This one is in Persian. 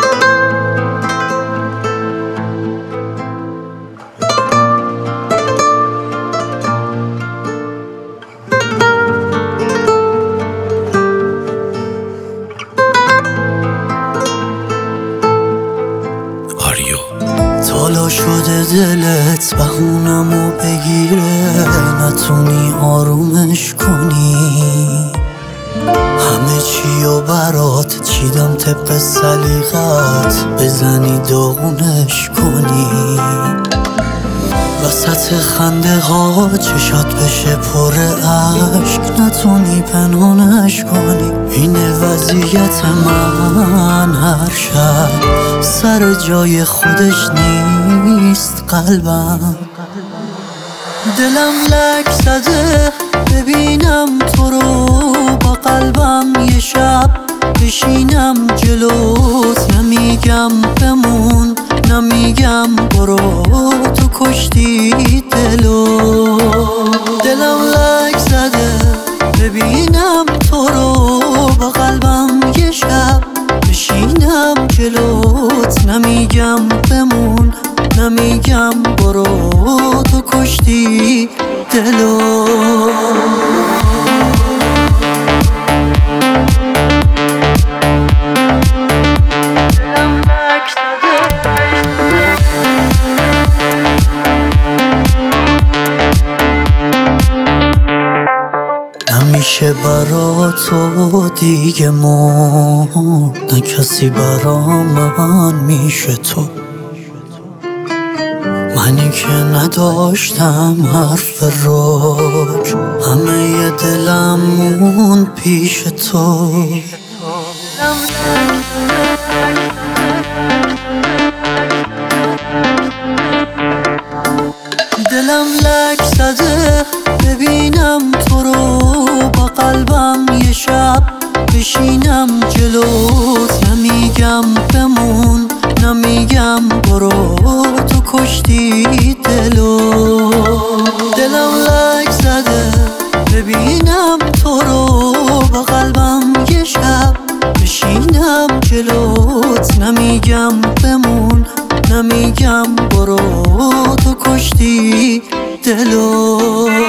تالا شده دلت بهونمو بگیره، نتونی آرومش کنی. همه چیو برات چیدم طبق سلیقت، بزنی داغونش کنی. وسط خنده ها چشات بشه پر عشق، نتونی پنهانش کنی. اینه وضعیت من هر شب، سر جای خودش نیست قلبم. دلم لک زده ببینم تو رو، با قلبم یه شب بشینم جلوت. نمیگم بمون، نمیگم برو، تو کشتی دلو. دلم لک زده ببینم تو رو، با قلبم یه شب بشینم جلوت. نمیگم بمون، نمیگم برو، تو کشتی دلو. نمیشه برا تو دیگه مرد، نه کسی برا من میشه تو. منی که نداشتم حرف روش، همه دلم موند پیش تو. دلم لک زده ببینم تو رو، با قلبم یه شب بشینم جلوت. نمیگم بمون، نمیگم برو، تو کشتی دلو. دلم لک زده ببینم تو رو، با قلبم یه شب بشینم جلوت. نمیگم بمون، نمیگم برو، تو کشتی دلو.